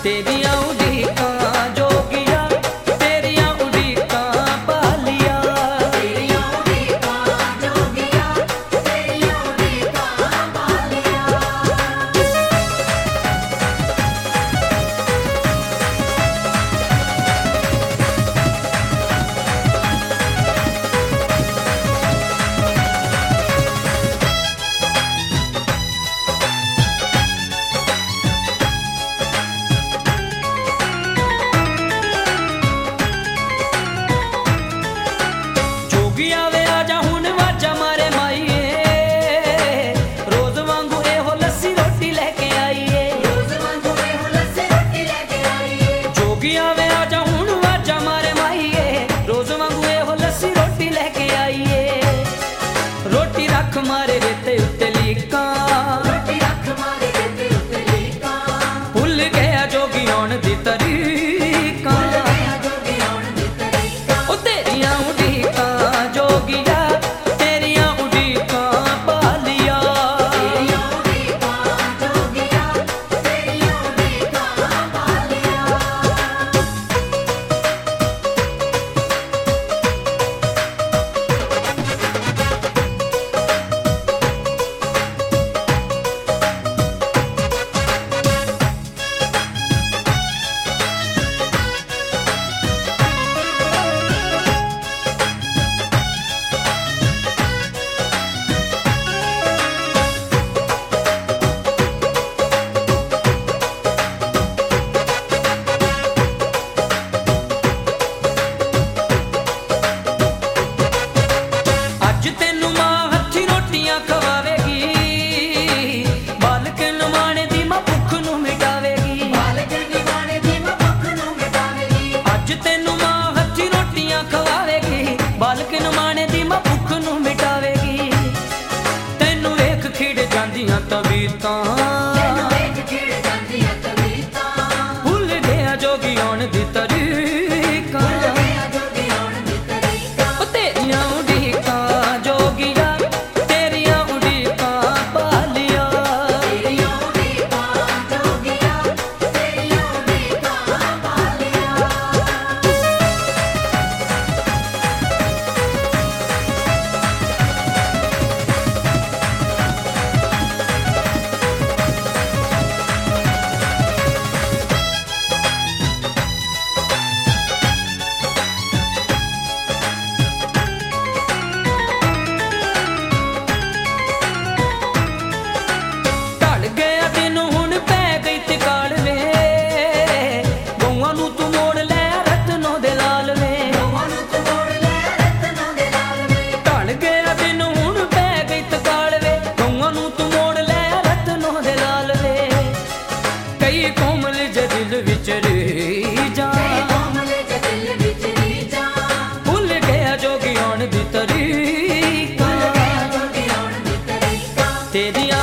तेरियां उड़ीकां जोगिया तेरियां उड़ीकां पालिया तेरियां उड़ीकां जोगिया तेरियां उड़ीकां पालिया। जोगिया वे आजा हुण वाजा मारे माईए रोज वांगू एहो लस्सी रोटी लेके आईए रोज वांगू एहो लस्सी रोटी लेके आईए। जोगिया वे आजा हुण वाजा मारे माईए रोज वांगू एहो लस्सी रोटी लेके आईए रोटी रख मारे रेते उत्ते लीकां रोटी रख मारे रेते उत्ते लीकां भुल गया जोगी आउण दी तरीकां भुल गया जोगी आउण दी तरीकां। ओ तेरियां उड़ीकां जोगिया तेरियां उड़ीकां पालिया तेरियां उड़ीकां जोगिया तेरियां उड़ीकां पालिया। ਅੱਜ ਤੈਨੂੰ ਮਾਂ ਹੱਥੀਂ ਰੋਟੀਆਂ ਖਵਾਵੇਗੀ ਬਾਲਕ ਨਮਾਣੇ ਦੀ ਮਾਂ ਭੁੱਖ ਨੂੰ ਮਿਟਾਵੇਗੀ ਬਾਲਕ ਨਿਵਾਣੇ ਦੀ ਮਾਂ ਭੁੱਖ ਨੂੰ ਮਿਟਾਵੇਗੀ। ਅੱਜ ਤੈਨੂੰ ਮਾਂ ਹੱਥੀਂ ਰੋਟੀਆਂ ਖਵਾਵੇਗੀ ਬਾਲਕ ਨਮਾਣੇ ਦੀ ਮਾਂ ਭੁੱਖ ਨੂੰ ਮਿਟਾਵੇਗੀ ਤੈਨੂੰ ਵੇਖ ਖਿੜ ਜਾਂਦੀਆਂ ਤਬੀਤਾਂ ਤੈਨੂੰ ਵੇਖ ਖਿੜ ਜਾਂਦੀਆਂ ਤਬੀਤਾਂ ਭੁੱਲ ਗਿਆ ਜੋਗੀ ਆਉਣ ਦੀ ਤਰੀਕਾਂ ਭੁੱਲ ਗਿਆ ਜੋਗੀ ਆਉਣ ਦੀ ਤਰੀਕਾਂ। ਉਹ ਤੇਰੀਆਂ ਉਡੀਕਾਂ ਜੋਗੀਆ ਤੇਰੀਆਂ ਉਡੀਕਾਂ ਪਾਲਿਆ ਤੇਰੀਆਂ ਉਡੀਕਾਂ ਜੋਗੀਆ ਤੇਰੀਆਂ ਉਡੀਕਾਂ ਪਾਲਿਆ। ਢਲ ਗਿਆ ਦਿਨ ਹੁਣ ਪੈ ਗਈ ਤਕਾਲ ਵੇ ਗਊਆਂ ਨੂੰ ਤੂੰ ਮੋੜ ਲੈ ਰਤਨੋਂ ਦੇ ਲਾਲ ਵੇ ਗਊਆਂ ਨੂੰ ਤੂੰ ਮੋੜ ਲੈ ਰਤਨੋਂ ਦੇ ਲਾਲ ਵੇ। ਢਲ ਗਿਆ ਦਿਨ ਹੁਣ ਪੈ ਗਈ ਤਕਾਲ ਵੇ ਗਊਆਂ ਨੂੰ ਤੂੰ ਮੋੜ ਲੈ ਰਤਨੋਂ ਦੇ ਲਾਲ ਵੇ ਕਈ ਕੋਮਲ ਜੇ ਦਿਲ ਵਿੱਚ ਰਹੀ ਜਾ ਕਈ ਕੋਮਲੇ ਜਿਹੇ ਦਿਲ ਵਿੱਚ ਰੀਝਾਂ ਭੁੱਲ ਗਿਆ ਜੋਗੀ ਆਉਣ ਦੀ ਤਰੀਕਾਂ ਭੁੱਲ ਗਿਆ ਜੋਗੀ ਆਉਣ ਦੀ ਤਰੀਕਾਂ। ਤੇਰੀਆਂ